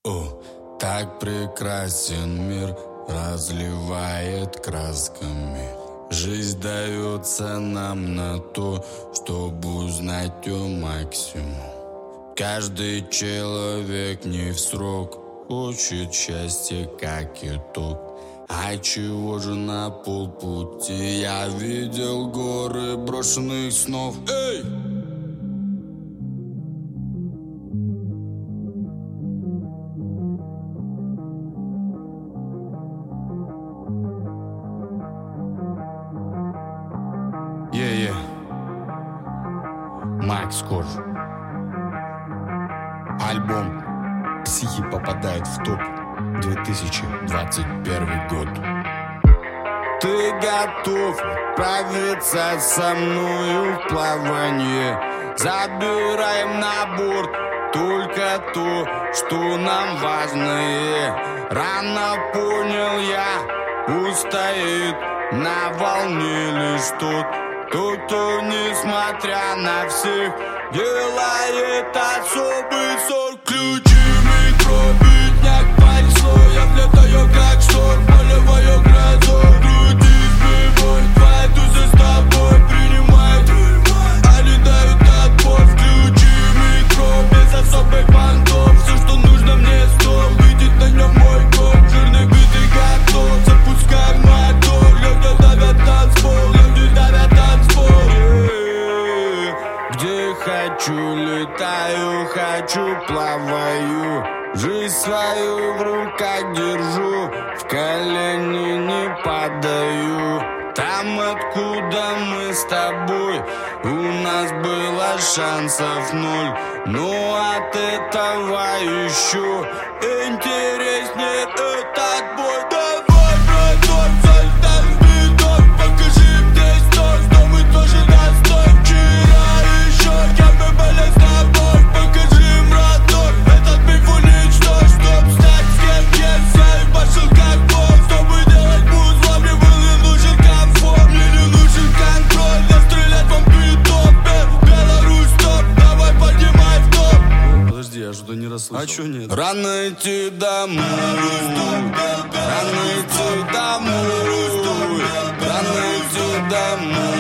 О, так прекрасен мир, разливает красками. Жизнь дается нам на то, чтобы узнать ее максимум. Каждый человек не в срок хочет счастья как итог. А чего же на полпути я видел горы брошенных снов? Эй! Макс Корж. Альбом «Психи» попадает в топ 2021 год. Ты готов отправиться со мною в плавание? Забираем на борт только то, что нам важно. Рано понял я, устоит на волне лишь тот, кто, несмотря на всех, делает особый сорт. Ключами пробитняк понесло, я влетаю как шторм, полевая гроза. Груди сбивой, твои тузы с тобой принимают, они дают отпор. Ключами без особых понтов, все, что нужно мне стол, видит на нем мой код. Жирный бит и готов, запускаем мотор. Люди давят танцпол, люди давят танцпол. Где хочу летаю, хочу плаваю. Жизнь свою в руках держу, в колени не падаю. Там, откуда мы с тобой, у нас было шансов ноль. Но от этого еще интереснее этот бой. Давай, браток, залетай в биток, покажи мне стой, что мы тоже достоин. Вчера еще кем мы были с тобой, покажи им родной. Этот миф уничтожь, чтоб стать с кем есть. Я и пошел как бог, чтобы делать музло, мне был не нужен комфорт. Мне не нужен контроль, я стрелять вам биток. Беларусь топ, давай поднимай в топ. Подожди, я что-то не расслышал. А чё нет? Рано идти домой, рано идти домой, рано идти домой.